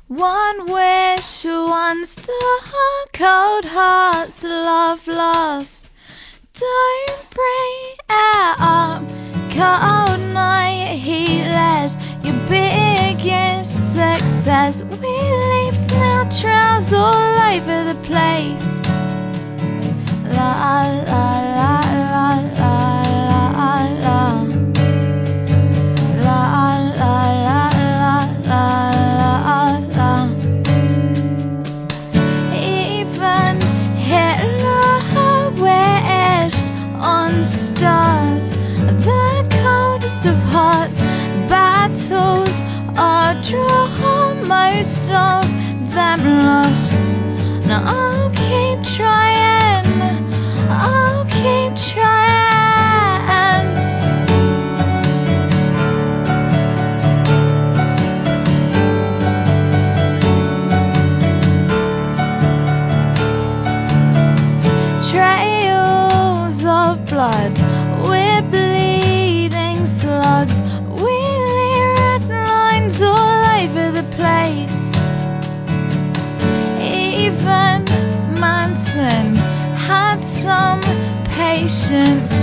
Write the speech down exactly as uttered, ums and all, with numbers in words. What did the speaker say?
One wish, one star, cold hearts, love lost. Don't bring it up, cold night, heatless, your biggest success. We leave snail trails all over the place. La la la la la la la. La la la la la la la. Even Hitler wished on stars. The coldest of hearts, battles are drawn, most of them lost. Now I'll keep trying, I'll keep trying. Trails of blood, we're bleeding slugs. We leave red lines all over the place. Even Manson had some patience.